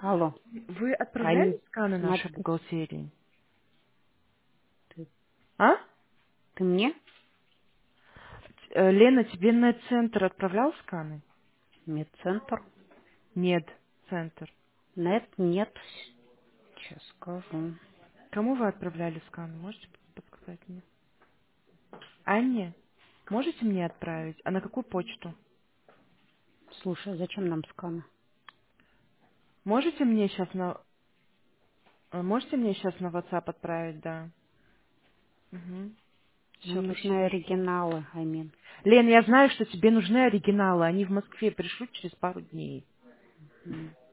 Алло. Вы отправляли Ань, сканы нашей смотри, бухгалтерии? ты, А? ты мне? Лена, тебе на центр отправлял сканы? Медцентр? Нет, центр. Нет, нет. Сейчас скажу. Кому вы отправляли сканы? Можете подсказать мне? Анне? Можете мне отправить? А на какую почту? Слушай, а зачем нам сканы? Можете мне сейчас на... Можете мне сейчас на WhatsApp отправить, да? Угу. Все, Нам нужны спасибо. оригиналы, Амин. Лен, я знаю, что тебе нужны оригиналы. Они в Москве пришлют через пару дней.